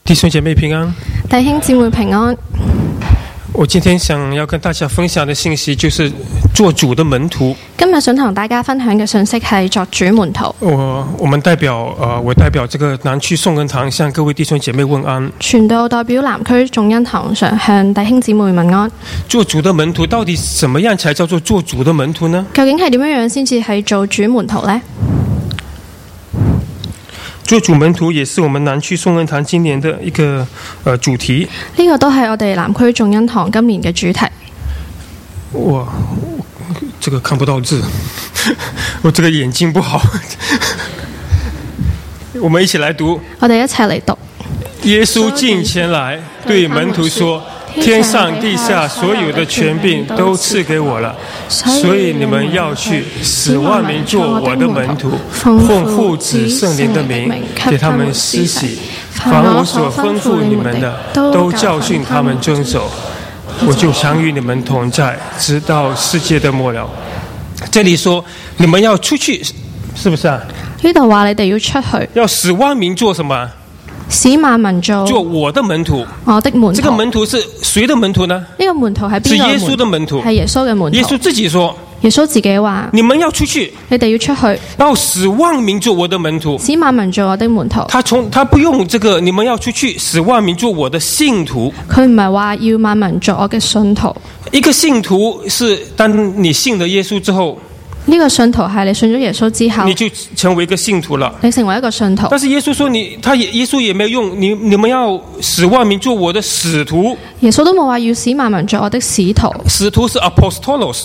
弟兄姐妹平安， 弟兄姊妹平安。 我今天想要跟大家分享的信息就是做主的门徒。 今日想同大家分享嘅信息係作主門徒。 我代表這個南區頌恩堂向各位弟兄姐妹問安。 傳道代表南區頌恩堂向弟兄姊妹問安。 做主的門徒到底怎麼樣才叫做做主的門徒呢？ 究竟係點樣先至係做主門徒呢？ 做主門徒也是我們南區頌恩堂今年的一個主題。 呢個都係我哋南區頌恩堂今年嘅主題。 哇，這個看不到字，我這個眼睛不好。我們一起來讀。 我哋一齊嚟讀。 耶穌近前來對門徒說：天上地下所有的權柄都賜給我了，所以你們要去，使萬民做我的門徒，奉父子聖靈的名給他們施洗，凡我所吩咐你們的，都教訓他們遵守。我就常與你們同在，直到世界的末了。這裡說你們要出去，是不是啊？ 呢度話你哋要出去， 要使萬民做什麼？ 使萬民做我的門徒。 我的門徒。 這個門徒是誰的門徒呢？ 呢個門徒係邊個？ 是耶穌的門徒。 係耶穌嘅門徒。 耶穌自己說。 耶穌自己話：你們要出去， 你哋要出去， 然後使萬民做我的門徒。 使萬民做我的門徒。 他不用這個，你們要出去，使萬民做我的信徒。 佢唔係話要萬民做我嘅信徒。一個信徒是當你信了耶穌之後。 呢個信徒係你信咗耶穌之後， 你就成為一個信徒了。 你成為一個信徒。 但是耶穌說耶穌也沒有用，你們要使萬民做我的使徒。 耶穌都冇話要使萬民做我的使徒。 使徒是 apostolos，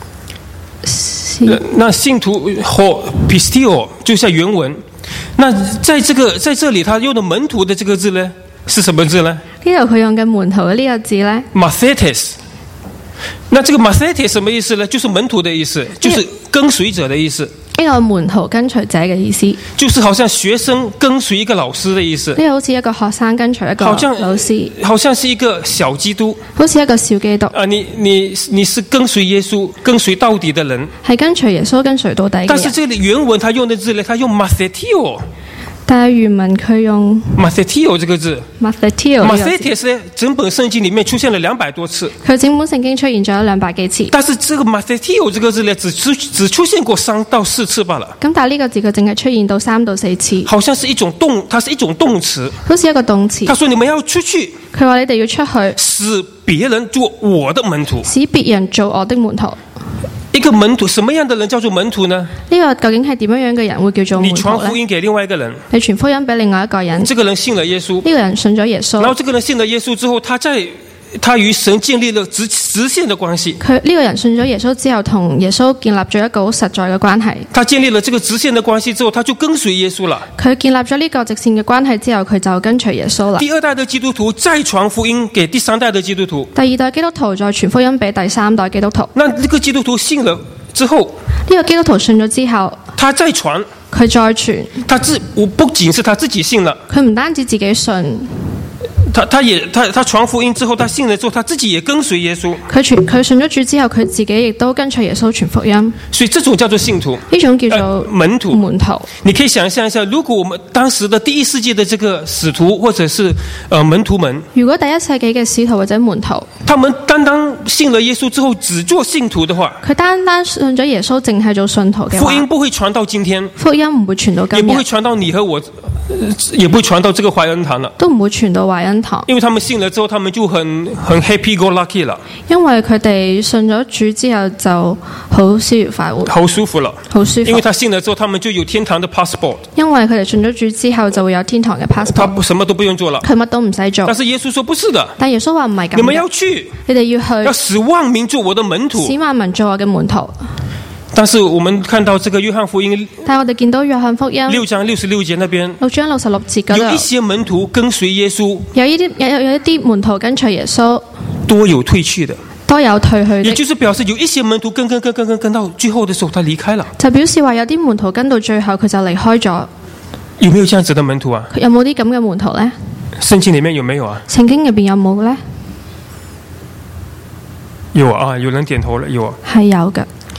那信徒和 pistio 就像原文。那在這裏他用的門徒的這個字呢，是什麼字呢？ 呢度佢用嘅門徒嘅呢個字呢 mathetes。那這個 mathetes 什麼意思呢？就是門徒的意思，就是跟隨者的意思。 呢個門徒跟隨者嘅意思，就是好像學生跟隨一個老師的意思。 呢個好似一個學生跟隨一個老師， 好像是一個小基督， 好似一個小基督。 你是跟隨耶穌跟隨到底的人， 係跟隨耶穌跟隨到底嘅人。 但是這裏原文他用的字呢，他用 mathetio。 但係原文佢用 mathetio 這個字 ，mathetes 呢，整本聖經裡面出現了200多次。 佢整本聖經出現咗200幾次。 但是這個 mathetio 這個字呢，只出現過3到4次罷了。 咁但係呢個字佢淨係出現到3到4次。 好像是一種它是一種動詞。 好似一個動詞。他說你們要出去。 佢話你哋要出去， 使別人做我的門徒。 使別人做我的門徒。 一個門徒，什麼樣的人叫做門徒呢？ 呢個究竟係點樣嘅人會叫做門徒呢？ 你傳福音給另外一個人， 你傳福音俾另外一個人， 這個人信了耶穌， 呢個人信咗耶穌， 然後這個人信了耶穌之後，他與神建立了直線的關係。 佢呢個人信咗耶穌之後，同耶穌建立咗一個好實在嘅關係。 他建立了這個直線的關係之後，他就跟隨耶穌了。 佢建立咗呢個直線嘅關係之後，佢就跟隨耶穌啦。 第2代的基督徒再傳福音給第3代的基督徒， 第2代基督徒再傳福音俾第3代基督徒。 那這個基督徒信了之後， 呢個基督徒信咗之後， 他再傳， 佢再傳， 不僅是他自己信了， 佢唔單止自己信。 他傳福音之後，他信了之後，他自己也跟隨耶穌。 佢信咗主之後，佢自己亦都跟隨耶穌傳福音。 所以這種叫做信徒， 呢種叫做門徒。你可以想象一下，如果我們當時的第1世紀的這個使徒或者是門徒們， 如果第1世紀嘅使徒或者門徒， 他們單信了耶穌之後只做信徒的話， 佢單信咗耶穌淨係做信徒嘅話， 福音不會傳到今天， 福音唔會傳到今日， 也不會傳到你和我，也不會傳到這個懷恩堂了， 都唔會傳到懷恩堂。 因為他們信了之後，他們就很 happy go lucky 了。 因為佢哋信咗主之後就好逍遙快活， 好舒服了， 好舒服。 因為他信了之後，他們就有天堂的 passport。 因為佢哋信咗主之後就會有天堂嘅 passport。 他什麼都不用做了， 佢乜都唔使做。 但是耶穌說不是的， 但耶穌話唔係咁。 你們要去， 你哋要去， 要使萬民做我的門徒， 使萬民做我嘅門徒。 但是我們看到這個約翰福音， 但我哋見到約翰福音 6章66節那邊 ，6章66節嗰度， 有一些門徒跟隨耶穌， 有一啲門徒跟隨耶穌， 多有退去的， 都有退去的， 也就是表示有一些門徒跟到最後的時候，他離開了， 就表示話有啲門徒跟到最後佢就離開咗。 有沒有這樣子的門徒啊？ 有冇啲咁嘅門徒呢？ 聖經裏面有沒有啊？ 聖經入邊有冇呢？ 有啊，有人點頭了，有啊， 係有嘅。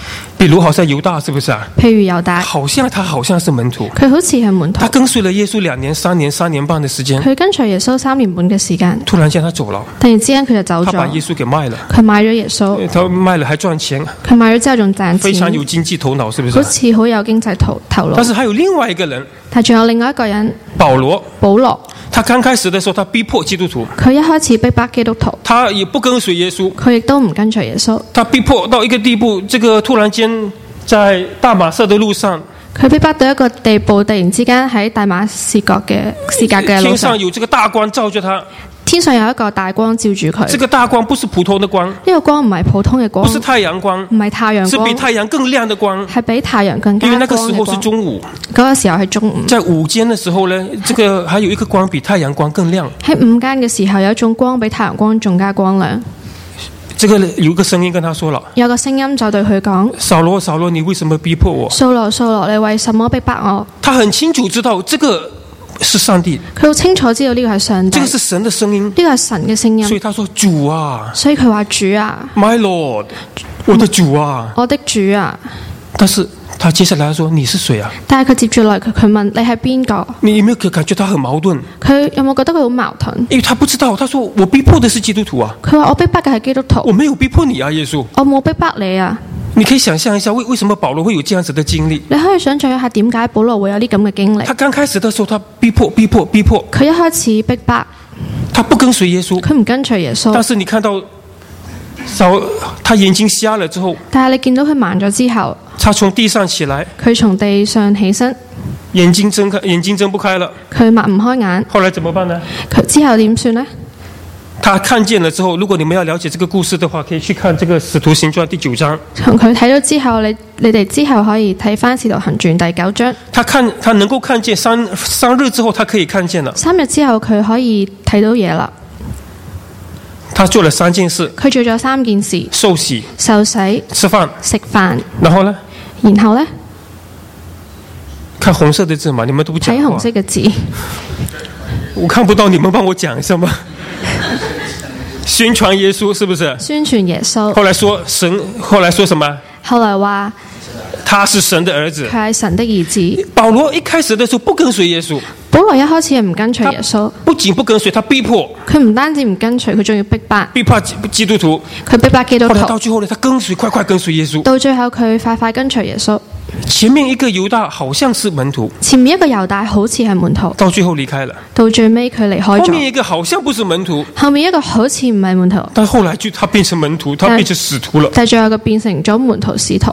比如好像猶大，是不是啊？ 譬如猶大， 好像是門徒， 佢好似係門徒他，跟隨了耶穌2年、3年、3年半的時間， 佢跟隨耶穌3年半嘅時間， 突然間他走了， 突然之間佢就走咗， 他把耶穌給賣了， 佢買咗耶穌， 他賣了還賺錢， 佢買咗之後仲賺非常錢， 有經濟頭腦，是不是好？似好有經濟頭腦。 但是還有另外一個人， 但仲有另外一個人保羅， 保羅， 他剛開始的時候，他逼迫基督徒， 佢一開始逼迫基督徒， 他也不跟隨耶穌， 佢亦都唔跟隨耶穌， 他逼迫到一個地步，這個突然間在大馬色的路上， 佢逼迫到一個地步，突然之間喺大馬士革嘅路天上上有這個大光照着他， 天上有一個大光照住佢。 這個大光不是普通的光， 呢個光唔係普通嘅光， 不是太陽光， 唔係太陽光， 是比太陽更亮的光。 係比太陽更加因為那光嘅光。 個時候是中午， 嗰個時候係中午， 在午間的時候呢，這個還有一個光比太陽光更亮。 喺午間嘅時候有一種光比太陽光仲加光亮。 這個有一個聲音跟他說了： 有個聲音就對佢講： 掃羅，掃羅，你為什麼逼迫我？ 掃羅，掃羅，你為什麼逼迫我？ 他很清楚知道這個是上帝， 佢好清楚知道呢個係上帝， 這個是神的聲音， 呢個係神嘅聲音。 所以他說：主啊所以佢話主啊， ，My Lord，我的主啊。 我的主啊。 但是他接下來說：你是誰啊？ 但係佢接住來佢問你係邊個？ 你有沒有感覺他很矛盾？ 佢有冇覺得佢好矛盾？ 因為他不知道，他說我逼迫的是基督徒啊， 佢話我逼迫嘅係基督徒， 我沒有逼迫你啊，耶穌。 我冇逼迫你啊。 你可以想象一下，為什麼保羅會有這樣子的經歷？ 你可以想象一下點解保羅會有呢咁嘅經歷？ 他剛開始的時候，他逼迫， 佢一開始逼迫， 他不跟隨耶穌， 佢唔跟隨耶穌。 但是你看到他眼睛瞎了之後， 但係你見到佢盲咗之後， 他從地上起來， 佢從地上起身， 眼睛睜不開了， 佢擘唔開眼。 後來怎麼辦呢？ 佢之後點算呢？ 他看見了之後，如果你們要了解這個故事的話，可以去看這個《使徒行傳》第9章。 從佢睇咗之後，你哋之後可以睇翻《使徒行傳》第9章。 他能夠看見三日之後，他可以看見了。 3日之後佢可以睇到嘢啦。 他做了3件事。 佢做咗3件事： 受洗、 受洗、 吃飯、 食飯。 然後呢？ 然後呢？ 看紅色的字嘛，你們都不講話。 睇紅色嘅字。 我看不到，你們幫我講一下嗎？宣傳耶穌是不是？ 宣傳耶穌。 後來說神，後來說什麼？ 後來話他是神的兒子。 佢係神的兒子。 保羅一開始的時候不跟隨耶穌。 保羅一開始係唔跟隨耶穌， 不僅不跟隨，他逼迫。 佢唔單止唔跟隨，佢仲要逼迫基督徒。 佢逼迫基督徒。 後來到最後呢，他跟隨，快跟隨耶穌。 到最後佢快跟隨耶穌。 前面一個猶大好像是門徒， 前面一個猶大好似係門徒， 到最後離開了。 到最尾佢離開咗。 後面一個好像不是門徒， 後面一個好似唔係門徒， 但後來他變成門徒，他變成使徒了。 但最後佢變成咗門徒使徒。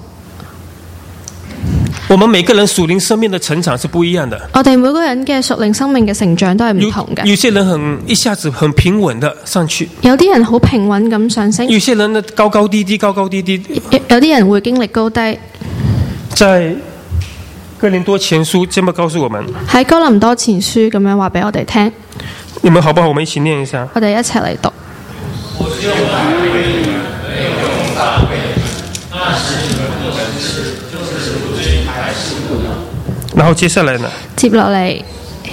我們每個人屬靈生命的成長是不一樣的。 我哋每個人嘅屬靈生命嘅成長都係唔同嘅。 有些人一下子很平穩的上去， 有啲人好平穩咁上升。 有些人呢高高低低。 有啲人會經歷高低。 在哥林多前書這麼告訴我們， 喺哥林多前書咁樣話俾我哋聽。 你們好不好？我們一起念一下。 我哋一齊嚟讀。 然後接下來呢？ 接落嚟，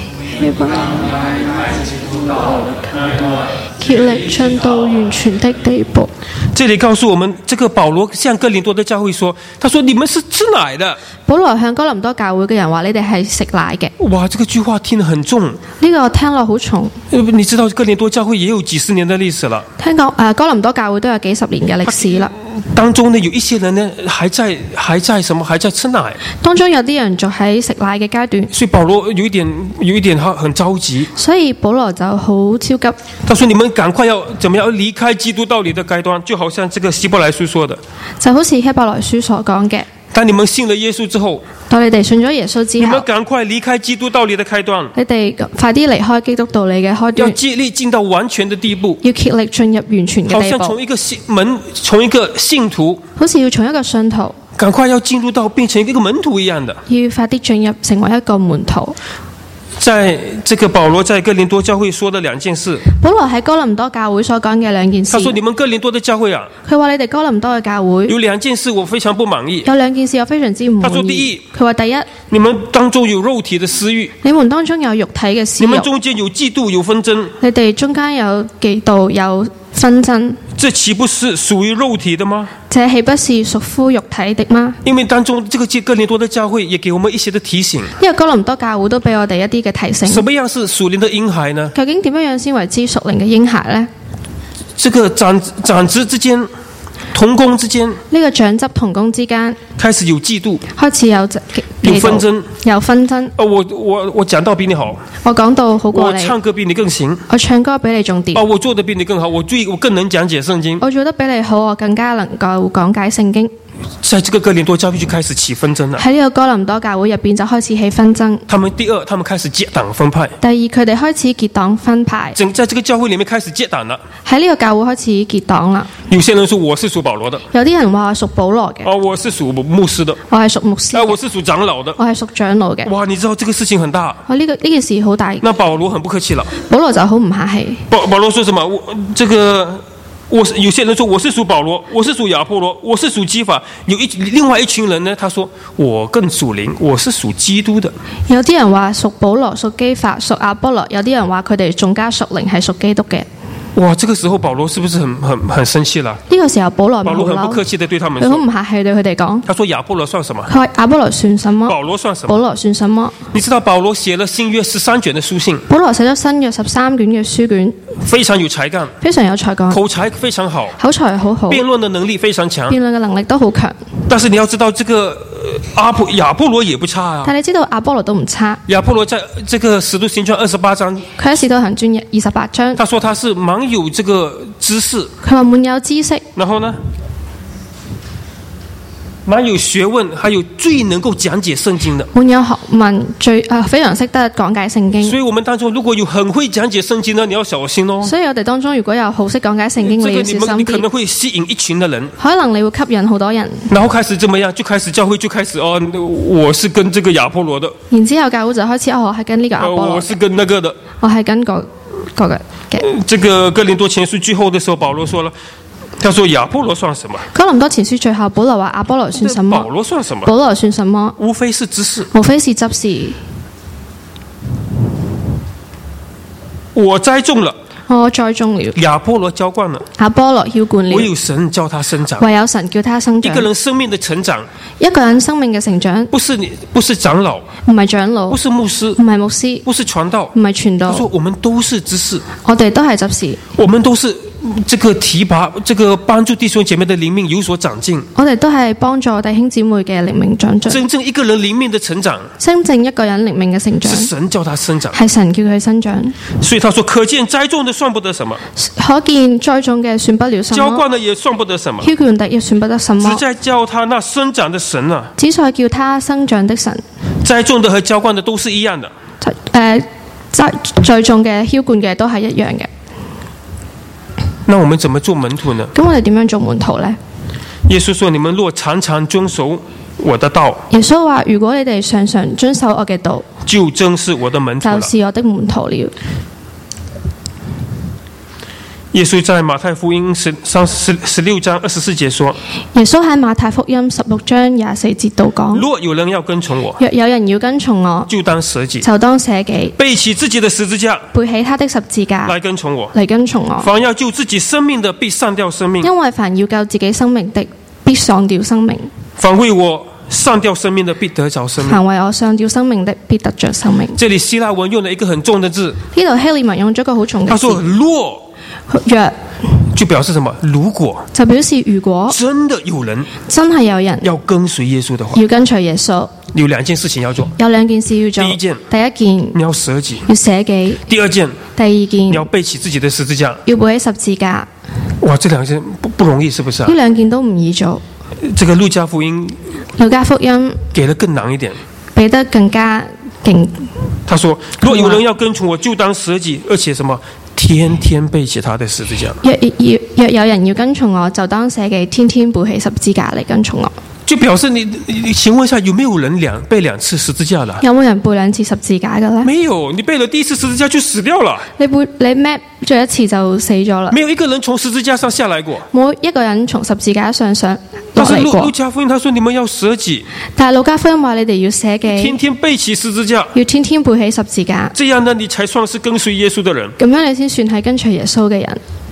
竭力進到完全的地步。 這裡告訴我們，這個保羅向哥林多的教會說，他說你們是吃奶的。 保羅向哥林多教會嘅人話：你哋係食奶嘅。 哇，這個句話聽得很重。 呢個聽落好重。 你知道哥林多教會也有幾十年的歷史了。 聽講哥林多教會都有幾十年嘅歷史啦。 當中呢有一些人呢還在吃奶。當中有啲人仲喺食奶嘅階段。 所以保羅有一點很着急。 所以保羅就好超急。 他說：你們趕快要怎麼樣離開基督道理的開端，就好像這個希伯來書說的。 就好似希伯來書所講嘅。 當你們信了耶穌之後， 當你哋信咗耶穌之後， 你們趕快離開基督道理的開端。 你哋快啲離開基督道理嘅開端。 要竭力進到完全的地步。 要竭力進入完全嘅地步。 好像從一個信徒， 好似要從一個信徒， 趕快要進入到變成一個門徒一樣的。 要快啲進入成為一個門徒。 在這個保羅在哥林多教會說的2件事。 保羅喺哥林多教會所講嘅2件事。 他說：你們哥林多的教會啊， 佢話你哋哥林多嘅教會有2件事我非常不滿意。 有2件事我非常之唔滿意。 他說：第一， 佢話第一， 你們當中有肉體的私欲， 你們當中有肉體嘅私欲， 你們中間有嫉妒有紛爭， 你哋中間有嫉妒有紛爭。 这岂不是属于肉体的吗？ 這豈不是屬乎肉體的嗎？ 因為當中這個哥林多的教會也給我們一些的提醒。 因為哥林多教會都俾我哋一啲嘅提醒。 什麼樣是屬靈的嬰孩呢？ 究竟點樣先為之屬靈嘅嬰孩呢？ 這個長子之間、同工之間， 呢個長執同工之間開始有嫉妒， 開始有紛爭， 有紛爭。 我講道比你好， 我講道好過你， 我唱歌比你更行， 我唱歌比你仲掂。 我做得比你更好，我更能講解聖經。 我做得比你好，我更加能夠講解聖經。 在這個哥林多教會就開始起紛爭了。 喺呢個哥林多教會入邊就開始起紛爭。他們開始結黨分派。 第二，佢哋開始結黨分派。 在這個教會裏面開始結黨了。 喺呢個教會開始結黨啦。 有些人說我是屬保羅的， 有啲人話我屬保羅嘅。 我是屬牧師的， 我係屬牧師。 我是屬長老的， 我係屬長老嘅。 哇，你知道這個事情很大。 呢件事好大。 那保羅很不客氣了。 保羅就好唔客氣。 保羅說什麼？有些人說我是屬保羅，我是屬亞波羅，我是屬基法。另外一群人呢，他說我更屬靈，我是屬基督的。 有啲人話屬保羅、屬基法、屬亞波羅，有啲人話佢哋仲加屬靈，係屬基督嘅。 哇，這個時候保羅是不是很生氣了？ 呢個時候保羅很不客氣的對他們說， 佢好唔客氣對佢哋講。 他說亞波羅算什麼？ 佢話亞波羅算什麼？ 保羅算什麼？ 保羅算什麼？ 你知道保羅寫了新約13卷的書信。 保羅寫咗新約13卷嘅書卷， 非常有才幹， 非常有才幹， 口才非常好， 口才好好， 辯論的能力非常強， 辯論嘅能力都好強。 但是你要知道，這個亞波羅也不差啊。 但你知道亞波羅都唔差。 亞波羅在這個使徒行傳28章， 佢喺使徒行傳28章， 他說他是滿有這個知識， 佢話滿有知識， 然後呢，滿有學問，還有最能夠講解聖經的， 滿有學問，非常識得講解聖經。 所以我們當中如果有很會講解聖經呢，你要小心哦。 所以我哋當中如果有好識講解聖經，你要小心啲。 你可能會吸引一群的人， 可能你會吸引好多人， 然後開始怎麼樣，就開始教會就開始我是跟這個亞波羅的， 然之後教會就開始我係跟呢個亞波羅， 我是跟那個的， 我係跟個嘅。 這個哥林多前書最後的時候，保羅說了。他說亞波羅算什麼？ 哥林多前書最後保羅話亞波羅算什麼？ 保羅算什麼？ 保羅算什麼？ 無非是知識， 無非是執事。 我栽種了， 我栽種了； 亞波羅澆灌了， 亞波羅澆灌了。 唯有神叫他生長， 唯有神叫他生長。 一個人生命的成長， 一個人生命嘅成長， 不是長老， 唔係長老， 不是牧師， 唔係牧師， 不是傳道， 唔係傳道。 他說我們都是執事， 我哋都係執事， 我們都是這個提拔，這個幫助弟兄姐妹的靈命有所長進。 我哋都係幫助弟兄姊妹嘅靈命長進。 真正一個人靈命的成長， 真正一個人靈命嘅成長， 是神叫他生長， 係神叫佢生長。 所以他說，可見栽種的算不得什麼， 可見栽種嘅算不了什麼， 澆灌的也算不得什麼， 澆灌的也算不得什麼， 只在叫他那生長的神啊， 只在叫他生長的神。 栽種的和澆灌的都是一樣的。 栽種嘅澆灌嘅都係一樣嘅。 那我們怎麼做門徒呢？ 咁我哋點樣做門徒呢？ 耶穌說：你們若常常遵守我的道， 耶穌話：如果你哋常常遵守我嘅道， 就真是我的門徒了。 就是我的門徒了。 耶穌在馬太福音16章24節說： 耶穌喺馬太福音16章24節度講： 若有人要跟從我， 若有人要跟從我， 就當捨己， 就當捨己， 背起自己的十字架， 背起他的十字架來跟從我。 嚟跟從我。 凡要救自己生命的，必喪掉生命； 因為凡要救自己生命的，必喪掉生命； 凡為我喪掉生命的，必得着生命。 凡為我喪掉生命的，必得着生命。 這裡希臘文用了一個很重的字， 呢度希臘文用咗個好重嘅字。 他說若就表示什麼？如果就表示如果真的有人真係有人要跟隨耶穌的話， 要跟隨耶穌， 有兩件事情要做。 有兩件事要做。第一件你要捨己， 要捨己； 第二件你要背起自己的十字架， 要背起十字架。 哇，這兩件不容易，是不是啊？ 呢兩件都唔易做。 這個路加福音給得更難一點， 俾得更加勁。 他說：若有人要跟從我，就當捨己，而且什麼？天天背起他的十字架。若有人要跟從我，就當捨己，天天背起十字架嚟跟從我。就表示你請問一下，有沒有人背兩次十字架的？有冇人背兩次十字架嘅呢？沒有，你背了第一次十字架就死掉了。你孭咗一次就死咗啦。沒有一個人從十字架上下來過。冇一個人從十字架上落嚟過。路加福音他說你們要捨己，但係路加福音話你哋要捨己，天天背起十字架，要天天背起十字架。這樣呢，你才算是跟隨耶穌的人。咁樣你先算係跟隨耶穌嘅人。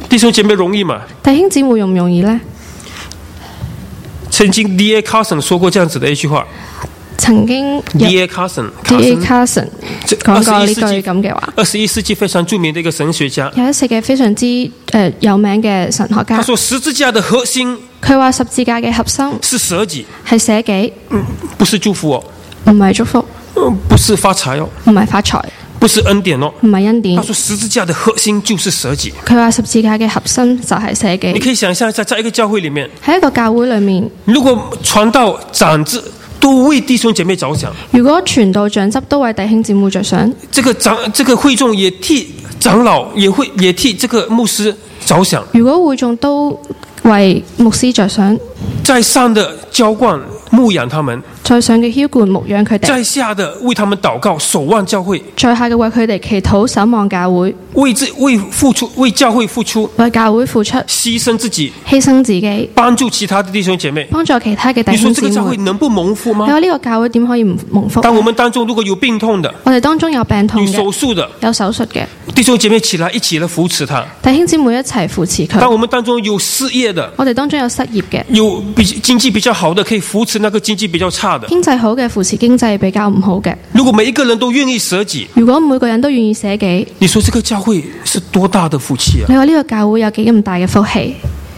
弟兄姐妹容易嗎？ 弟兄姊妹容唔容易呢？ 曾經 D.A. Carson 說過這樣子的一句話。 曾經 D.A. Carson 講過呢句咁嘅話。 21世紀非常著名的一個神學家。 21世紀非常之有名嘅神學家。 他說十字架的核心。 佢話十字架嘅核心是捨己， 係捨己， 不是祝福哦， 唔係祝福， 不是發財哦， 唔係發財， 不是恩典哦， 唔係恩典。 他說十字架的核心就是捨己。 佢話十字架嘅核心就係捨己。 你可以想象一下，在一個教會裏面， 喺一個教會裏面， 如果傳道長子都為弟兄姐妹着想， 如果傳道長執都為弟兄姊妹着想， 這個會眾也替長老也替這個牧師着想。 如果會眾都為牧師着想， 在上的澆灌牧養他們， 在上嘅澆灌牧養佢哋， 在下的為他們禱告守望教會， 在下嘅為佢哋祈禱守望教會， 為教會付出， 為教會付出， 犧牲自己， 幫助其他的弟兄姐妹，幫助其他嘅弟兄姊妹。 你說這個教會能不蒙福嗎？ 你話呢個教會點可以唔蒙福？ 當我們當中如果有病痛的， 我哋當中有病痛嘅， 有手術的， 有手術嘅， 弟兄姐妹起來一起來扶持他， 弟兄姊妹一齊扶持佢。 當我們當中有失業的， 我哋當中有失業嘅， 有經濟比較好的可以扶持那個經濟比較差的， 經濟好嘅扶持經濟比較唔好嘅。 如果每一個人都願意捨己， 如果每個人都願意捨己， 你說這個教會是多大的福氣啊？ 你話呢個教會有幾咁大嘅福氣？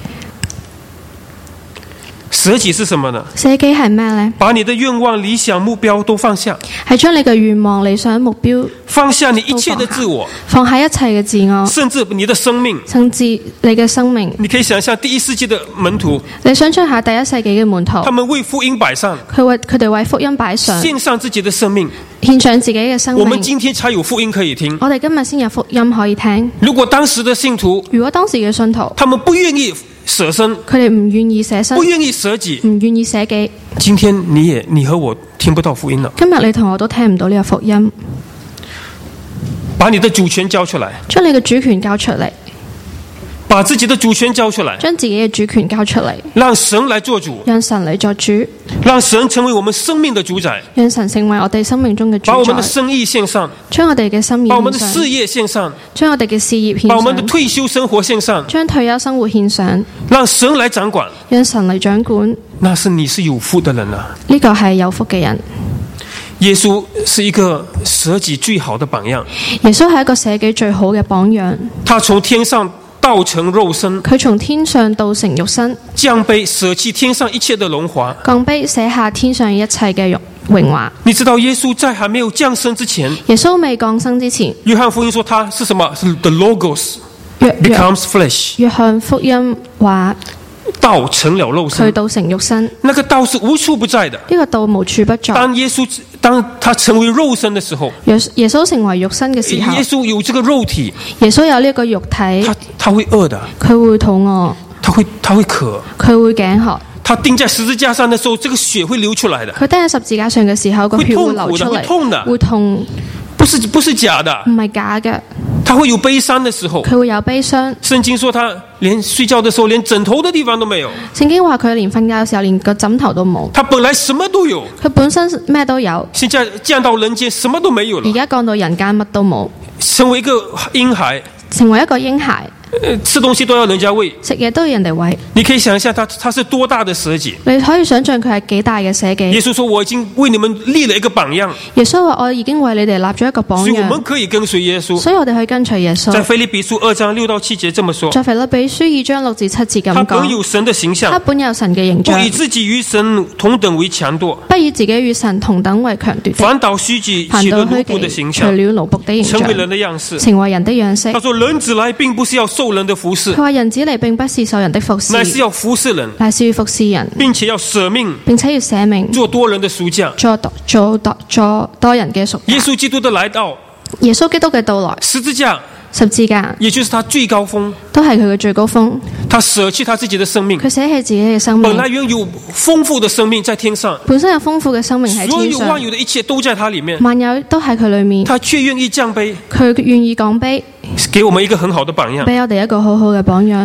捨己是什麼呢？ 捨己係咩呢？ 把你的願望、理想、目標都放下， 係將你嘅願望、理想、目標放下，你一切的自我， 放下一切嘅自我， 甚至你的生命， 甚至你嘅生命。 你可以想象第一世紀的門徒， 你想象下第一世紀嘅門徒， 他們為福音擺上， 佢哋為福音擺上， 獻上自己的生命， 獻上自己嘅生命。 我們今天才有福音可以聽， 我哋今日先有福音可以聽。 如果當時的信徒， 如果當時嘅信徒， 他們不願意捨身， 佢哋唔願意捨身， 不願意捨己， 唔願意捨己。 今天你和我聽不到福音了。 今日你同我都聽唔到呢個福音。 把你的主權交出來， 將你嘅主權交出嚟， 把自己的主權交出來， 將自己嘅主權交出嚟， 讓神來做主， 讓神嚟做主， 讓神成為我們生命的主宰， 讓神成為我哋生命中嘅主宰。 把我們的生意獻上， 將我哋嘅心意獻上， 把我們的事業獻上， 將我哋嘅事業獻上， 把我們的退休生活獻上， 將退休生活獻上， 讓神來掌管， 讓神嚟掌管。 那是你是有福的人啊！ 呢個係有福嘅人。 耶穌是一個捨己最好的榜樣。 耶穌係一個捨己最好嘅榜樣。他從天上道成肉身， 佢從天上道成肉身， 降卑捨棄天上一切的榮華， 降卑捨下天上一切嘅榮華。 你知道耶穌在還沒有降生之前， 耶穌未降生之前， 約翰福音說他是什麼？是 The Logos becomes flesh。 約翰福音話道成了肉身， 佢道成肉身， 那個道是無處不在的。 呢個道無處不在。 當他成為肉身的時候， 耶穌成為肉身嘅時候， 耶穌有這個肉體， 耶穌有呢個肉體， 他會餓的， 佢會肚餓， 他會渴， 佢會頸渴。 他釘在十字架上的時候，這個血會流出來的。 佢釘喺十字架上嘅時候，個血會流出嚟， 會痛的， 會痛， 不是假的， 唔係假嘅。 他會有悲傷的時候， 佢會有悲傷。 聖經說他連睡覺的時候連枕頭的地方都沒有。 聖經話佢連瞓覺嘅時候連個枕頭都冇。 他本來什麼都有， 佢本身咩都有， 現在降到人間什麼都沒有了。 而家降到人間乜都冇， 成為一個嬰孩， 成為一個嬰孩。 吃東西都要人家餵， 食嘢都要人哋餵。 你可以想象他是多大的捨己。 你可以想象佢係幾大嘅捨己。 耶穌說我已經為你們立了一個榜樣。 耶穌話我已經為你哋立咗一個榜樣。 所以我們可以跟隨耶穌。 所以我哋可以跟隨耶穌。 在腓立比書2章6到7節這麼說。 在腓立比書2章6至7節咁講。 他本有神的形象。 他本有神嘅形象。 不以自己與神同等為強奪。 不以自己與神同等為強奪。 反倒虛己，取了奴僕的形象。 取了奴僕的形象。 成為人的樣式。 成為人的樣式。 他說人子來並不是要受人的服侍。 話人子嚟並不是受人的服侍， 乃是要服侍人， 乃是要服侍人， 並且要捨命， 並且要捨命， 做多人的贖價， 做多人嘅贖價。 耶穌基督的來到， 耶穌基督嘅到來， 十字架，也就是他最高峰， 都係佢嘅最高峰。 他捨棄他自己的生命， 佢捨棄自己嘅生命。 本來擁有豐富的生命在天上， 本身有豐富嘅生命喺天上， 所有萬有的一切都在他裏面， 萬有都喺佢裏面。 他卻願意降卑， 佢願意降卑， 給我們一個很好的榜樣， 俾我哋一個好好嘅榜樣。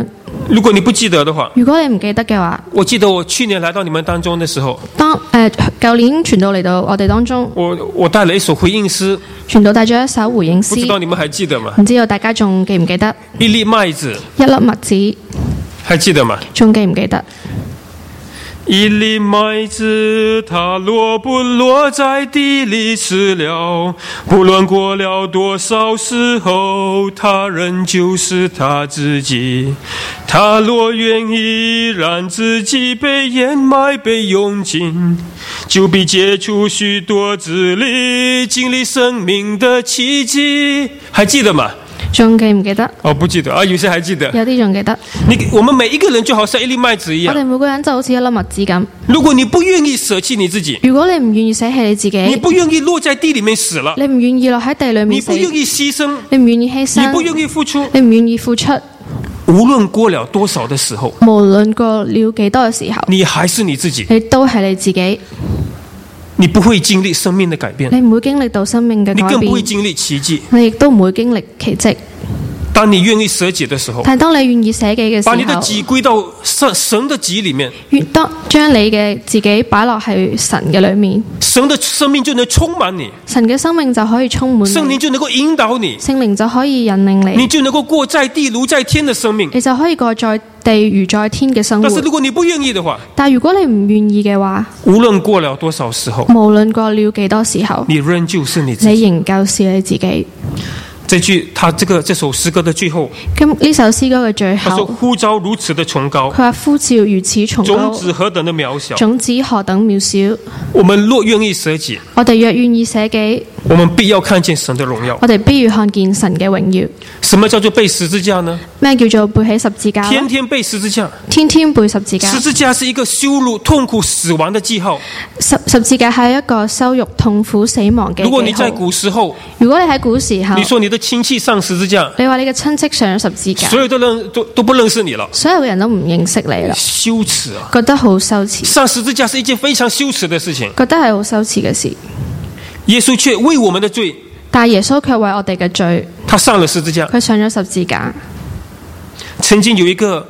如果你不記得的話， 如果你唔記得嘅話， 我記得我去年來到你們當中的時候， 舊年傳道嚟到我哋當中， 我帶了一首回應詩， 傳道帶咗一首回應詩， 不知道你們還記得嗎？ 唔知道大家仲記唔記得？ 一粒麥子， 一粒麥子， 還記得嗎？ 仲記唔記得？ 一粒麥子，它落不落在地裏死了，不論過了多少時候，它仍舊它自己。它若願意讓自己被掩埋被用盡，就必結出許多子粒，經歷生命的奇蹟。還記得嗎？ 仲記唔記得？ 不記得啊，有些還記得。 有啲仲記得。 我們每一個人就好像一粒麥子一樣。 我哋每個人就好似一粒麥子咁。 如果你不願意捨棄你自己， 如果你唔願意捨棄你自己， 你不願意落在地裏面死了， 你唔願意落喺地裏面死， 你不願意犧牲， 你唔願意犧牲， 你不願意付出， 你唔願意付出。 無論過了多少的時候， 無論過了幾多嘅時候， 你還是你自己， 你都係你自己。 你不會經歷生命的改變， 你唔會經歷到生命嘅改變， 你更不會經歷奇蹟， 你亦都唔會經歷奇蹟。 當你願意捨己的時候， 但係當你願意捨己嘅時候， 把你的己歸到神的己裏面， 將你嘅自己擺落去神嘅裏面， 神的生命就能充滿你， 神嘅生命就可以充滿你， 聖靈就能夠引導你， 聖靈就可以引領你， 你就能夠過在地如在天的生命， 你就可以過在地如在天嘅生活。 但是如果你不願意的話， 但如果你唔願意嘅話， 無論過了多少時候， 無論過了幾多時候， 你仍舊是你自己， 你仍舊是你自己。 這首詩歌的最後， 咁呢首詩歌嘅最後， 他說呼召如此的崇高， 佢話呼召如此崇高， 種子何等的渺小， 種子何等渺小。 我們若願意捨己， 我哋若願意捨己， 我們必要看見神的榮耀， 我哋必要看見神嘅榮耀。 什麼叫做背十字架呢？ 咩叫做背起十字架？ 天天背十字架， 天天背十字架。 十字架是一個羞辱、痛苦、死亡的記號。 十字架係一個羞辱、痛苦、死亡嘅記號。 如果你在古時候， 如果你喺古時候， 你說你的親戚上十字架， 你話你嘅親戚上咗十字架， 所有的人都不認識你了， 所有人都唔認識你啦， 羞恥啊！ 覺得好羞恥。 上十字架是一件非常羞恥的事情， 覺得係好羞恥嘅事。 耶穌卻為我們的罪， 但耶穌卻為我哋嘅罪， 他上了十字架。 佢上咗十字架。 曾經有一個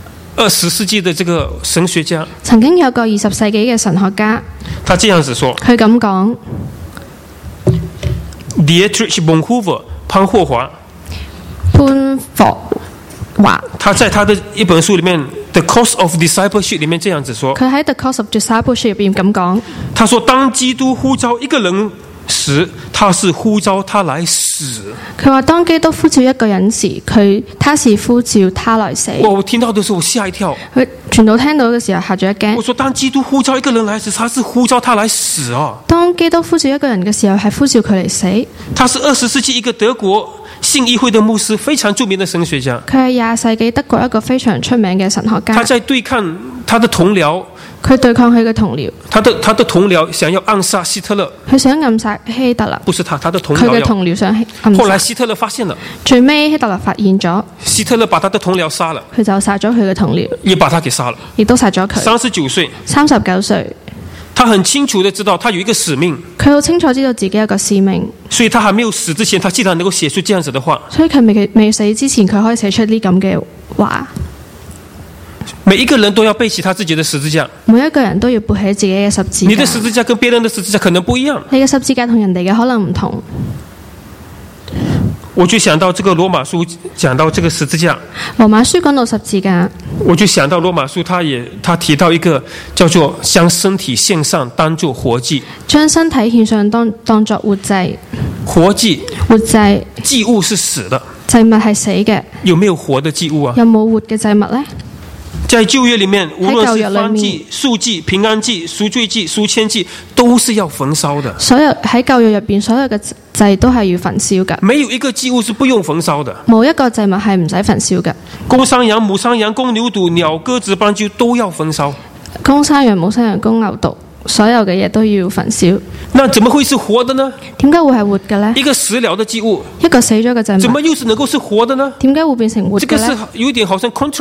20世紀的這個神學家， 曾經有個20世紀嘅神學家， 他這樣子說， 佢咁講 Dietrich Bonhoeffer 潘霍華，他在他的一本書裏面 The Cost of Discipleship 裏面這樣子說， 佢喺 The Cost of Discipleship 入邊咁講， 他說當基督呼召一個人時，他是呼召他來死。 佢話當基督呼召一個人時，他是呼召他來死。 我聽到的時候我嚇一跳， 佢傳道聽到嘅時候嚇咗一驚。 我說當基督呼召一個人來時，他是呼召他來死啊！ 當基督呼召一個人嘅時候，係呼召佢嚟死。 他是20世紀一個德國信義會的牧師，非常著名的神學家。 佢係20世紀德國一個非常出名嘅神學家。 他在對抗他的同僚。 佢對抗佢嘅同僚， 他的同僚想要暗殺希特勒， 佢想暗殺希特勒， 不是他的同僚， 佢嘅同僚想暗殺。 後來希特勒發現了， 最尾希特勒發現咗， 希特勒把他的同僚殺了， 佢就殺咗佢嘅同僚， 也把他給殺了， 亦都殺咗佢。39歲， 他很清楚的知道他有一個使命， 佢好清楚知道自己有個使命， 所以他還沒有死之前，他既然能夠寫出這樣子的話， 所以佢未死之前，佢可以寫出呢咁嘅話。 每一個人都要背起他自己的十字架， 每一個人都要背起自己嘅十字架。 你的十字架跟別人的十字架可能不一樣， 你嘅十字架同人哋嘅可能唔同。 我就想到這個羅馬書講到這個十字架， 羅馬書講到十字架， 我就想到羅馬書他提到一個叫做將身體獻上當作活祭， 將身體獻上當作活祭。 活祭，祭物是死的， 祭物係死嘅。 有沒有活的祭物啊？ 有冇活嘅祭物呢？ 在舊約裏面，無論是燔祭、素祭、平安祭、贖罪祭、贖愆祭，都是要焚燒的。 所有喺舊約入邊，所有嘅祭都係要焚燒嘅。 沒有一個祭物是不用焚燒的。 冇一個祭物係唔使焚燒嘅。 公山羊、母山羊、公牛犢、鳥、鴿子、斑鳩都要焚燒。 公山羊、母山羊、公牛犢，所有嘅嘢都要焚燒。 那怎麼會是活的呢？ 點解會係活嘅呢？ 一個死了的祭物， 一個死咗嘅祭物， 怎麼又是能夠是活的呢？ 點解會變成活嘅呢？ 這個是有點好像 contradict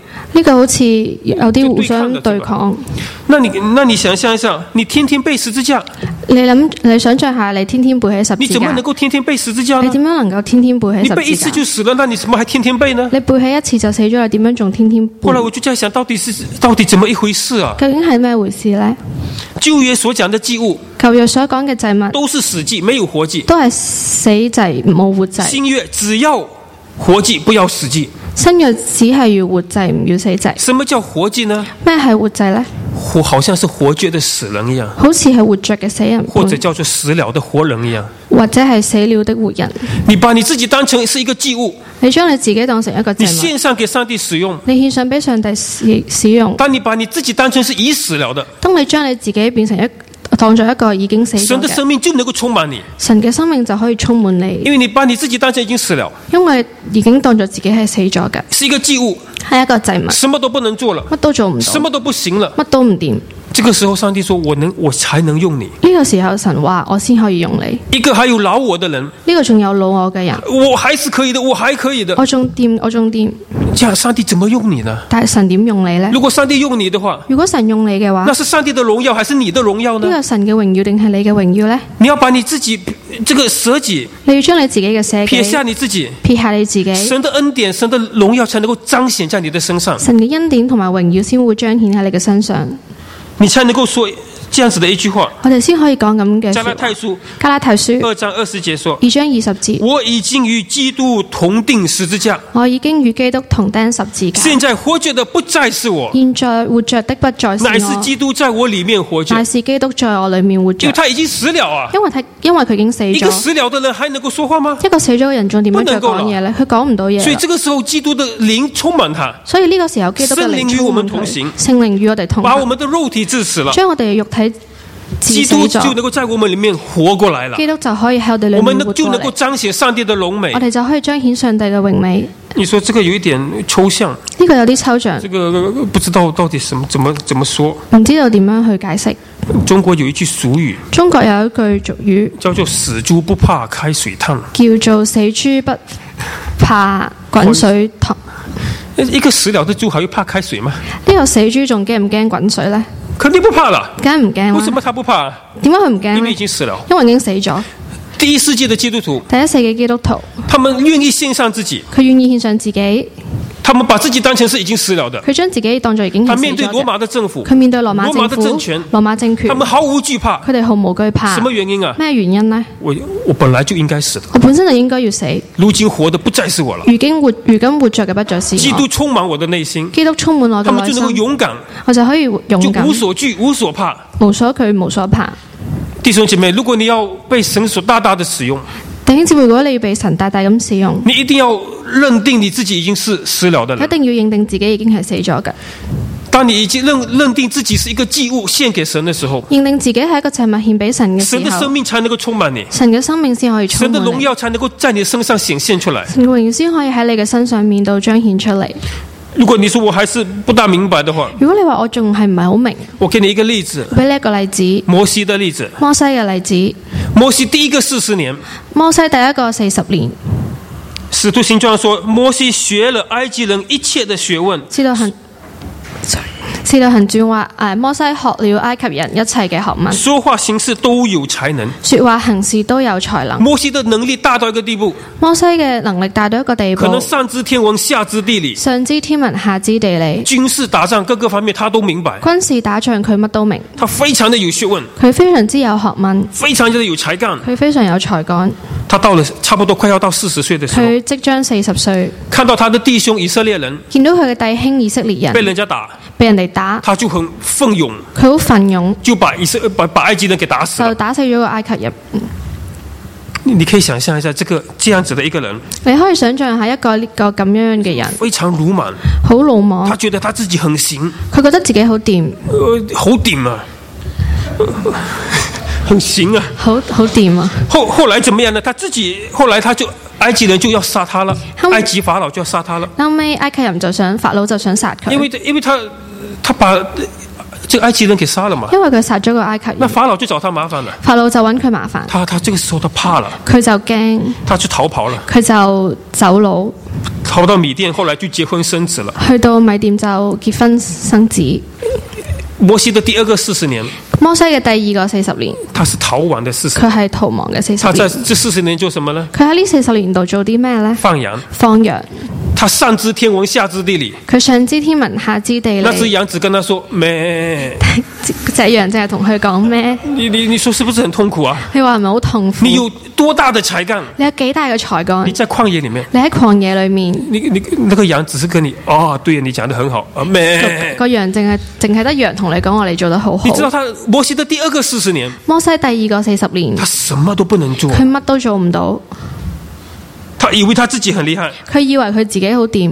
呢個好似有啲互相對抗。 那你想象一下，你天天背十字架， 你想象下，你天天背起十字架， 你怎麼能夠天天背十字架呢？ 你點樣能夠天天背起十字架？ 你背一次就死了，那你怎麼還天天背呢？ 你背起一次就死咗，你點樣仲天天背？ 後來我就在想，到底怎麼一回事啊？ 究竟係咩回事呢？ 舊約所講的祭物， 舊約所講嘅祭物都是死祭，沒有活祭， 都係死祭冇活祭。 新約只要活祭，不要死祭。 新約只係要活祭，唔要死祭。 什麼叫活祭呢？ 咩係活祭呢？ 活好像是活着的死人一樣， 好似係活着嘅死人， 或者叫做死了的活人一樣， 或者係死了的活人。 你把你自己當成是一個祭物， 你將你自己當成一個祭物， 你獻上給上帝使用， 你獻上俾上帝使用。 當你把你自己當成是已死了的， 當你將你自己變成當作一個已經死咗嘅， 神的生命就能夠充滿你， 神嘅生命就可以充滿你， 因為你把你自己當成已經死了， 因為已經當作自己係死咗嘅， 是一個祭物， 係一個祭物， 什麼都不能做了， 乜都做唔到， 什麼都不行了， 乜都唔掂。 這個時候上帝說我才能用你， 呢個時候神話我先可以用你。 一個還有老我的人， 呢個仲有老我嘅人， 我還是可以的，我還可以的， 我仲掂， 這樣上帝怎麼用你呢？ 但係神點用你呢？ 如果上帝用你的話， 如果神用你嘅話， 那是上帝的榮耀還是你的榮耀呢？ 呢個神嘅榮耀定係你嘅榮耀呢？ 你要把你自己這個捨己， 你要將你自己嘅捨己撇下你自己， 撇下你自己， 神的恩典、神的榮耀才能夠彰顯在你的身上， 神嘅恩典同埋榮耀先會彰顯喺你嘅身上， 你才能夠說這樣子的一句話， 我哋先可以講咁嘅。 加拉太書2章20節說 ，2章20節， 我已經與基督同釘十字架， 我已經與基督同釘十字架， 現在活着的不再是我， 現在活着的不再是我， 乃是基督在我裏面活着， 乃是基督在我裏面活着， 因為他已經死了啊， 因為佢已經死咗， 一個死了的人還能夠說話嗎？ 一個死咗嘅人仲點樣再講嘢呢？佢講唔到嘢， 所以這個時候基督的靈充滿他， 所以呢個時候基督嘅靈與我們同行， 聖靈與我哋同行， 把我們的肉體治死了， 將我哋嘅肉體基督就能夠在我們裏面活過來了， 基督就可以喺我哋裏面活過來， 我們就能夠彰顯上帝的榮美， 我哋就可以彰顯上帝嘅榮美。 你說這個有一點抽象， 呢個有啲抽象， 這個不知道到底怎麼說， 唔知道點樣去解釋。 中國有一句俗語， 中國有一句俗語叫做死豬不怕開水燙， 叫做死豬不怕滾水燙。 一個死了的豬還會怕開水嗎？ 呢個死豬仲驚唔驚滾水呢？ 肯定不怕了， 梗係唔驚啦。 為什麼他不怕？ 點解佢唔驚？ 因為已經死了， 因為已經死咗。 第一世紀的基督徒， 第一世紀基督徒， 他們願意獻上自己， 佢願意獻上自己， 他們把自己當成是已經死了的， 佢將自己當作已經係死咗嘅。 他面對羅馬的政府， 佢面對羅馬的政權， 羅馬政權， 他們毫無懼怕， 佢哋毫無懼怕。 什麼原因啊？ 咩原因呢？ 我本來就應該死的， 我本身就應該要死， 如今活的不再是我了， 如今活着嘅不再是我。 基督充滿我的內心， 基督充滿我嘅內心， 他們就能夠勇敢， 我就可以勇敢， 就無所懼無所怕， 無所懼無所怕。 弟兄姐妹，如果你要被神所大大的使用， 弟兄姊妹，如果你要被神大大咁使用， 你一定要認定你自己已經是死了的人， 一定要認定自己已經係死咗嘅。 當你已經認定自己是一個祭物獻給神的時候， 認定自己係一個祭物獻俾神嘅時候， 神的生命才能夠充滿你， 神嘅生命先可以充滿你， 神的榮耀才能夠在你身上顯現出來， 神嘅榮耀先可以喺你嘅身上面度彰顯出嚟。 如果你說我還是不大明白的話， 如果你話我仲係唔係好明， 我給你一個例子， 俾你一個例子， 摩西的例子， 摩西嘅例子， 摩西第一個40年， 摩西第一個40年， 使徒行傳說摩西學了埃及人一切的學問， 使徒行傳話，摩西學了埃及人一切嘅學問， 說話行事都有才能， 說話行事都有才能。 摩西的能力大到一個地步， 摩西嘅能力大到一個地步， 可能上知天文下知地理， 上知天文下知地理， 軍事打仗各個方面他都明白， 軍事打仗佢乜都明， 他非常的有學問， 佢非常之有學問， 非常的有才幹， 佢非常有才幹。 他到了差不多快要到40歲的時候， 佢即將40歲， 看到他的弟兄以色列人， 見到佢嘅弟兄以色列人被人家打， 被人哋打， 他就很奮勇， 佢好奮勇， 就把埃及人給打死了， 就打死咗個埃及人。 你可以想象一下這樣子的一個人， 你可以想象下一個咁樣嘅人， 非常魯莽， 好魯莽， 他覺得他自己很行， 佢覺得自己好掂， 好掂啊，很行啊， 好掂啊。 後來怎麼樣呢？後來他就埃及人就要殺他了，埃及法老就要殺他了。 後尾埃及人法老就想殺佢， 因為他把這個埃及人給殺了嘛。 因為佢殺咗個埃及人， 那法老就找他麻煩了。 法老就揾佢麻煩。 他這個時候他怕了， 佢就驚， 他就逃跑了， 佢就走佬。 逃到米甸，后來就結婚生子了。 去到米甸就結婚生子。 摩西的第二個40年， 摩西嘅第二個40年， 他是逃亡的40 年，佢係逃亡嘅40年。 他在這40年做什麼呢？ 佢喺呢40年度做啲咩呢？ 放羊。 放羊。 他上知天文下知地理， 佢上知天文下知地理。 那隻羊只跟他說咩？ 隻羊淨係同佢講咩？ 你說是不是很痛苦啊？ 你話係咪好痛苦？ 你有多大的才幹？ 你有幾大嘅才幹？ 你在曠野裡面， 你喺曠野裡面， 你那個羊只是跟你對，你講得很好啊咩？ 個羊淨係得羊同你講，我哋做得好好。 你知道他摩西的第二個40年， 摩西第二個40年， 他什麼都不能做， 佢乜都做唔到。 他以為他自己很厲害， 佢以為佢自己好掂。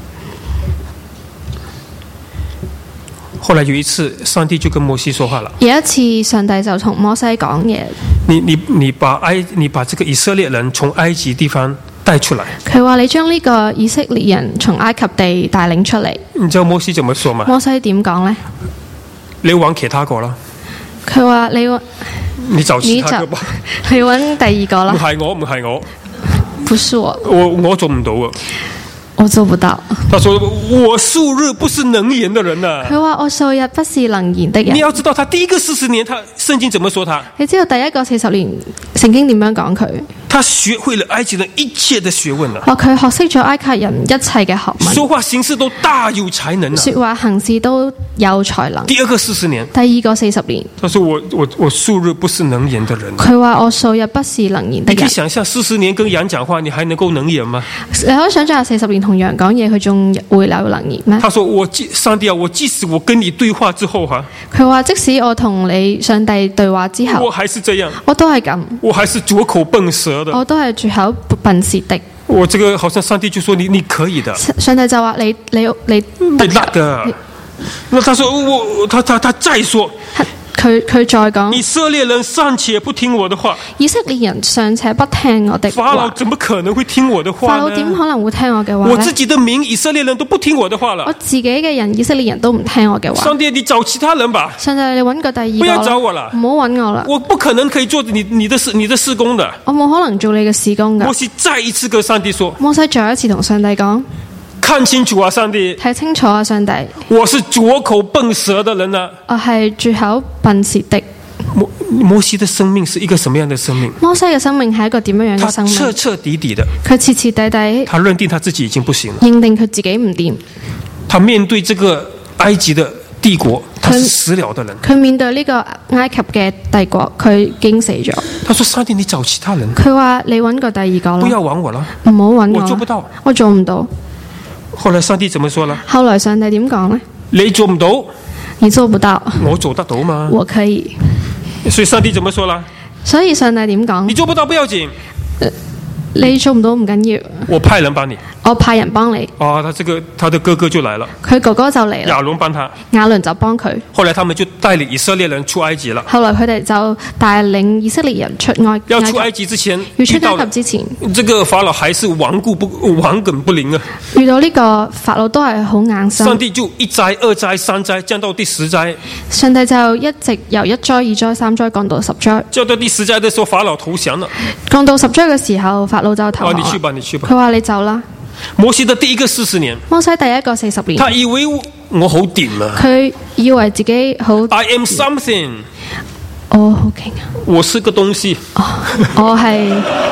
後來有一次，上帝就跟摩西說話了。 有一次，上帝就同摩西講嘢。 你把這個以色列人從埃及地方帶出來。 佢話你將呢個以色列人從埃及地帶領出嚟。 你知道摩西怎麼說嗎？ 摩西點講呢？ 你揾其他個啦。 佢話你找其他個吧。 你揾第二個啦。 唔係我。 不是我。 我做唔到啊。 我做不到。 他說我素日不是能言的人啊。 佢話我素日不是能言的人。 你要知道他第一個40年，他聖經怎麼說他？ 你知道第一個40年聖經點樣講佢？ 他學會了埃及人一切的學問啊。 佢學識咗埃及人一切嘅學問。 說話行事都大有才能啊。 說話行事都有才能。 第二個40年。 第二個40年。 他說我素日不是能言的人。 佢話我素日不是能言的人。 你可以想象40年跟羊講話，你還能夠能言嗎？ 你可以想象下40年同羊講嘢，佢仲會有能言咩？ 他說上帝啊，我即使我跟你對話之後哈， 佢話即使我同你上帝對話之後， 我還是這樣， 我都係咁， 我還是拙口笨舌的， 我都係拙口笨舌的。 我這個好像上帝就說你可以的， 上帝就話你得的。那他說他再說。 佢再講， 以色列人尚且不聽我的話， 以色列人尚且不聽我的話， 法老怎麼可能會聽我的話呢？ 法老點可能會聽我嘅話呢？ 我自己的民以色列人都不聽我的話了， 我自己嘅人以色列人都唔聽我嘅話。 上帝，你找其他人吧。 上帝，你揾個第二個， 不要找我了， 唔好揾我啦。 我不可能可以做你的事工的， 我冇可能做你嘅事工㗎。 摩西再一次跟上帝說， 摩西再一次同上帝講。 看清楚啊，上帝！ 睇清楚啊，上帝！ 我是拙口笨舌的人啊！ 我係拙口笨舌的。 摩西的生命是一個什麼樣的生命？ 摩西嘅生命係一個點樣嘅生命？ 他徹徹底底的， 佢徹徹底底， 他認定他自己已經不行了， 認定佢自己唔掂。 他面對這個埃及的帝國，他是死了的人。 佢面對呢個埃及嘅帝國，佢已經死咗。 他說：上帝，你找其他人。 佢話：你揾個第二個啦， 不要揾我啦， 唔好揾我， 我做不到， 我做唔到。 後來上帝怎麼說呢？ 後來上帝點講呢？ 你做唔到， 你做不到， 我做得到嘛？ 我可以。 所以上帝怎麼說啦？ 所以上帝點講？ 你做不到不要緊， 你做唔到唔緊要， 我派人幫你。 我派人幫你。 他的哥哥就來了， 佢哥哥就嚟啦。 亞倫幫他， 亞倫就幫佢。 後來他們就帶領以色列人出埃及了。 後來佢哋就帶領以色列人出埃及。 要出埃及之前， 要出埃及之前， 這個法老還是頑梗不靈啊。 遇到呢個法老都係好硬心。 上帝就1災、2災、3災，降到第10災。 上帝就一直由1災、2災、3災降到10災。 降到第10災的時候，法老投降了。 降到10災嘅時候，法老就投降。 你去吧，你去吧。 佢話你走啦。 摩西的第一個40年， 摩西第一個40年， 他以為我好掂啊， 佢以為自己好 I am something， 我好勁啊， 我是個東西， 我係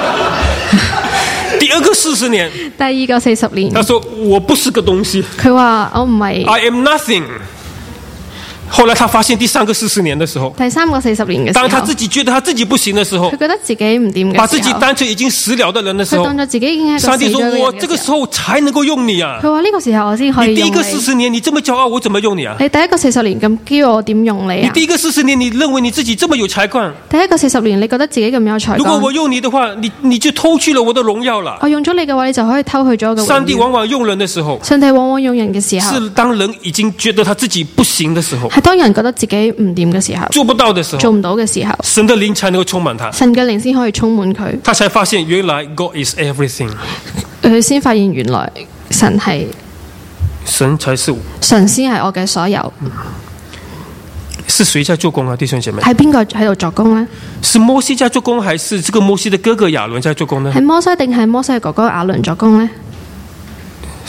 第二個40年， 第二個40年， 他說我不是個東西， 佢話我唔係 I am nothing。後來他發現第3個40年的時候， 第3個40年嘅時候， 當他自己覺得他自己不行的時候， 佢覺得自己唔掂嘅時候， 把自己當成已經死了的人的時候， 佢當咗自己已經係一個死咗嘅人嘅時候， 上帝說：我這個時候才能夠用你啊！ 佢話呢個時候我先可以用你。 你第一個40年你這麼驕傲，我怎麼用你啊？ 你第一個40年咁驕傲，我點用你啊？ 你第一個40年你認為你自己這麼有才幹， 第一個40年你覺得自己咁有才幹， 如果我用你的話，你就偷去了我的榮耀了。 我用咗你嘅話，你就可以偷去咗個榮耀。 上帝往往用人的時候， 上帝往往用人嘅時候， 是當人已經覺得他自己不行的時候， 係當人覺得自己唔掂嘅時候， 做不到的時候， 做唔到嘅時候， 神的靈才能夠充滿他， 神嘅靈先可以充滿佢， 他才發現原來 God is everything， 佢先發現原來神係， 神才是神先係我嘅所有。 是誰在做工啊，弟兄姐妹？ 係邊個喺度做工呢？ 是摩西在做工，還是這個摩西的哥哥亞倫在做工呢？ 係摩西定係摩西嘅哥哥亞倫做工呢？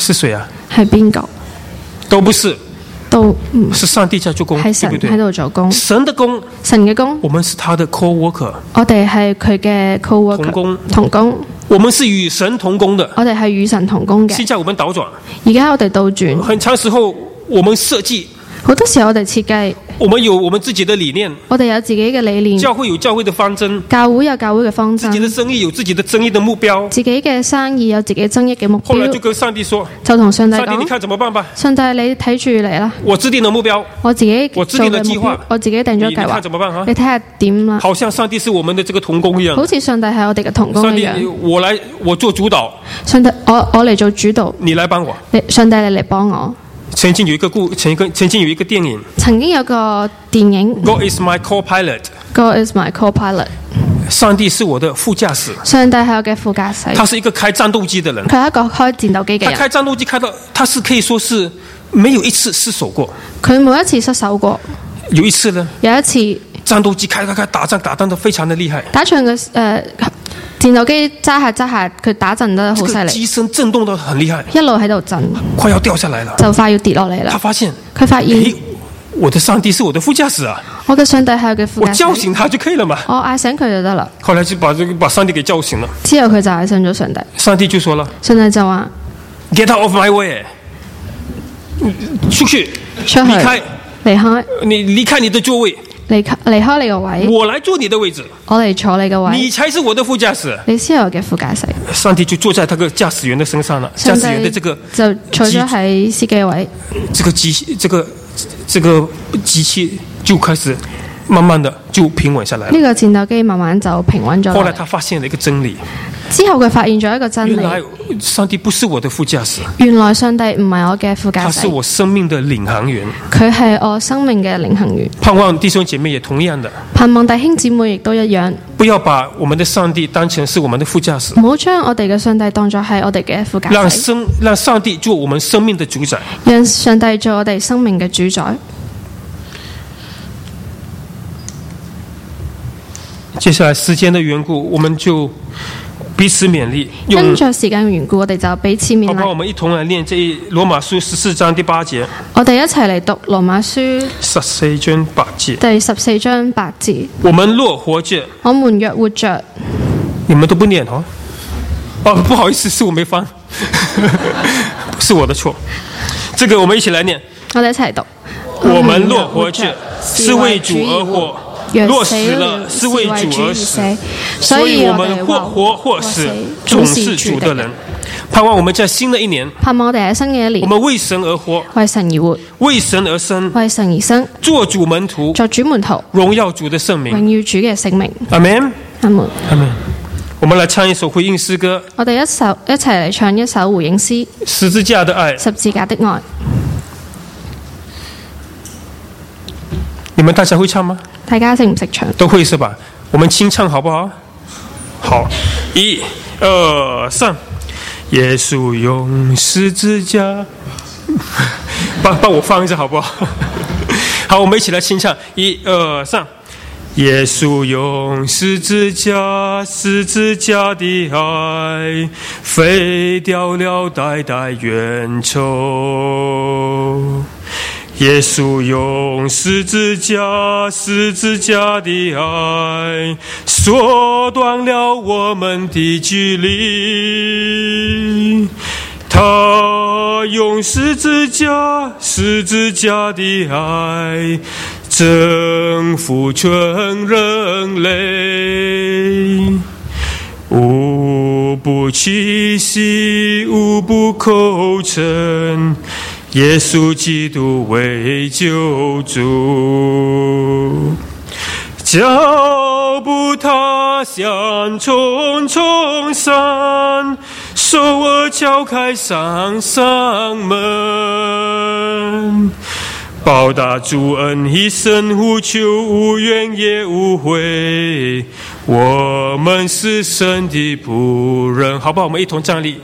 是谁啊？ 係邊個？ 都不是。 都是上帝在做工， 係神喺度做工。 神的工， 神嘅工， 我們是他的 co-worker， 我哋係佢嘅 co-worker， 同工。 我們是與神同工的， 我哋係與神同工嘅。 現在我們倒轉， 而家我哋倒轉。 很長時候我們設計。 好多時候我哋設計， 我們有我們自己的理念， 我哋有自己嘅理念， 教會有教會的方針， 教會有教會嘅方針， 自己的生意有自己的爭議的目標， 自己嘅生意有自己爭議嘅目標。 後來就跟上帝說， 就同上帝講， 上帝你看怎麼辦吧？ 上帝你睇住嚟啦， 我制定了目標， 我自己我制定了計劃， 我自己定咗計劃， 你看怎麼辦啊？ 你睇下點啦？ 好像上帝是我們的這個同工一樣， 好似上帝係我哋嘅同工一樣。 上帝，我做主導， 上帝我嚟做主導， 你來幫我， 上帝你嚟幫我。 曾經有一個電影， 曾經有個電影 God is my co-pilot， God is my co-pilot， 上帝是我的副駕駛， 上帝係我嘅副駕駛。 他是一個開戰鬥機的人， 佢係一個開戰鬥機嘅人。 他開戰鬥機開到，他是可以說是沒有一次失手過。 佢冇一次失手過。 有一次呢？ 有一次戰鬥機開打仗得非常的厲害。 打仗嘅戰鬥機揸下，佢打震得好犀利。 機身震動得很厲害， 一路喺度震， 快要掉下來了， 就快要跌落嚟啦。佢發現， 我的上帝是我的副駕駛啊！ 我嘅上帝係我嘅副駕駛。我叫醒他就可以了嘛。 我嗌醒佢就得啦。 後來就把上帝給叫醒了。 之後佢就嗌醒咗上帝。 上帝就說了， 上帝就話 ：Get out of my way， 出去，離開，你離開你的座位。 離開你個位， 我來坐你的位置， 我嚟坐你個位， 你才是我的副駕駛， 你先係我嘅副駕駛。 上帝就坐在那個駕駛員的身上了，駕駛員的這個就坐咗喺司機位， 這個機器就開始慢慢的就平穩下來了。 呢個戰鬥機慢慢就平穩咗。 後來他發現了一個真理， 之後佢發現咗一個真理， 原來上帝不是我的副駕駛， 原來上帝唔係我嘅副駕駛， 他是我生命的領航員， 佢係我生命嘅領航員。 盼望弟兄姐妹也同樣的， 盼望弟兄姊妹亦都一樣， 不要把我們的上帝當成是我們的副駕駛， 唔好將我哋嘅上帝當作係我哋嘅副駕駛， 讓上帝做我們生命的主宰， 讓上帝做我哋生命嘅主宰。 接下來時間的緣故，我們就彼此勉勵。 跟着時間嘅緣故，我哋就彼此勉勵。 好不好？我們一同來念這羅馬書14章第8節。 我哋一齊嚟讀羅馬書 14章8節。 第14章8節。 我們若活着， 我們若活着， 你們都不念哦。哦，不好意思，是我沒翻，是我的錯。這個我們一起來念。 我哋一齊讀。 我們若活着，是為主而活。若死了，是為主而死，所以我們或活或死，總是主的人。盼望我們在新的一年， 盼望我哋喺新嘅一年， 我們為神而活， 為神而活， 為神而生， 為神而生， 做主門徒， 做主門徒， 榮耀主的聖名， 榮耀主嘅聖名。 阿們， 阿們， 阿們。我們來唱一首回應詩歌。 我哋一齊嚟唱一首回應詩。 十字架的愛， 十字架的愛。 你們大家會唱嗎？ 大家識唔識唱？ 都會是吧？我們清唱好不好？好，1、2、3，耶穌用十字架，幫我放一下好不好？好，我們一起來清唱，1、2、3，耶穌用十字架，十字架的愛，廢掉了代代冤仇。耶穌用十字架，十字架的愛，縮短了我們的距離。他用十字架，十字架的愛，征服全人類。無不屈膝，無不叩稱，耶穌基督為救主，腳步踏向重重山，手兒敲開上門，報答主恩，一生呼求，無怨也無悔，我們是神的僕人。好不好？我們一同站立。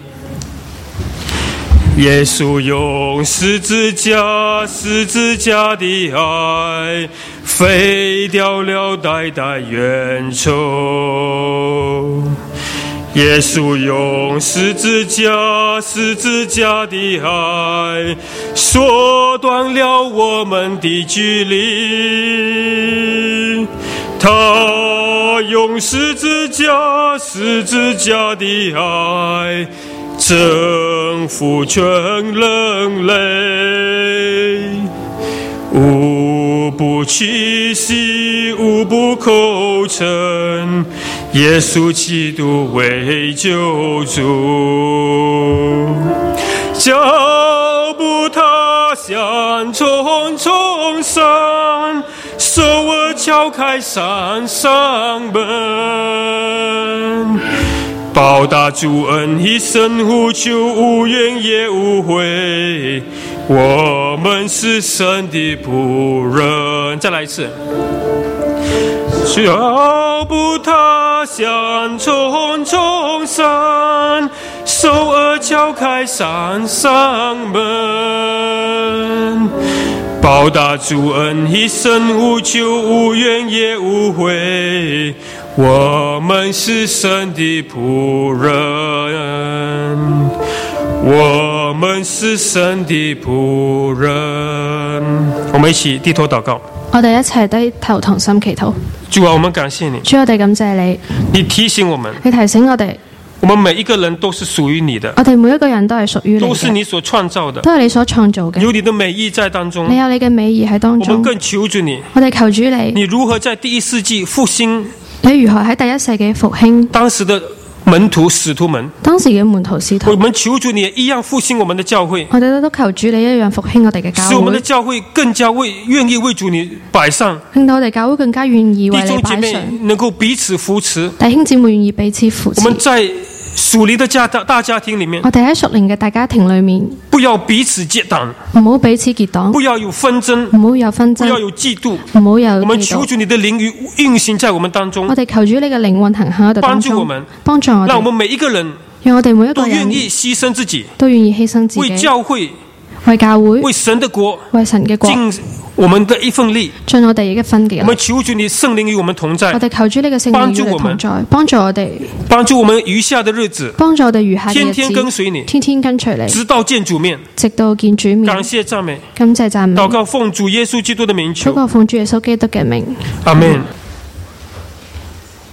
耶穌用十字架，十字架的愛，廢掉了代代冤仇。 耶稣用十字架的爱缩短了我们的距离，他用十字架的爱征服全人类，无不屈膝，无不口称耶稣基督为救主。脚步踏向重重山，手儿敲开山上门，报答主恩，一生呼求，无怨也无悔，我们是神的仆人。再来一次，脚步踏向重重山，手儿敲开山上门，报答主恩，一生呼求，无怨也无悔，我们是神的仆人，我们是神的仆人。我们一起低頭禱告。 我哋一齊低頭同心祈禱。 主啊，我們感謝你。 主，我哋感謝你。 你提醒我們。 你提醒我哋。 我們每一個人都是屬於你的。 我哋每一個人都係屬於你嘅。 都是你所創造的。 都係你所創造嘅。 有你的美意在當中。 你有你嘅美意喺當中。 我們更求主你。 我哋求主你。 你如何在第一世紀復興？ 你如何喺第一世紀復興？ 當時的門徒使徒們， 當時嘅門徒使徒， 我們求主你也一樣復興我們的教會。 我哋都求主你一樣復興我哋嘅教會， 使我們的教會更加願意為主你擺上， 令到我哋教會更加願意為你擺上。 弟兄姐妹能夠彼此扶持， 弟兄姊妹願意彼此扶持。 我們在屬靈的大家庭裏面， 我哋喺屬靈嘅大家庭裏面， 不要彼此結黨， 唔好彼此結黨， 不要有紛爭， 唔好有紛爭， 不要有嫉妒， 唔好有嫉妒。 我們求主你的靈運行在我們當中， 我哋求主你嘅靈運行喺我哋當中， 幫助我們， 幫助我哋， 讓我們每一個人， 讓我哋每一個人都願意犧牲自己， 都願意犧牲自己， 為教會， 為教會， 為神的國， 為神嘅國， 盡我們的一份力， 盡我哋一分嘅。 我們求主你聖靈與我們同在， 我哋求主你嘅聖靈與我哋同在，幫助我哋， 幫助我們餘下的日子， 幫助我哋餘下嘅日子， 天天跟隨你， 天天跟隨你， 直到見主面， 直到見主面。 感謝讚美， 感謝讚美， 禱告奉主耶穌基督的名求， 禱告奉主耶穌基督嘅名， 阿們。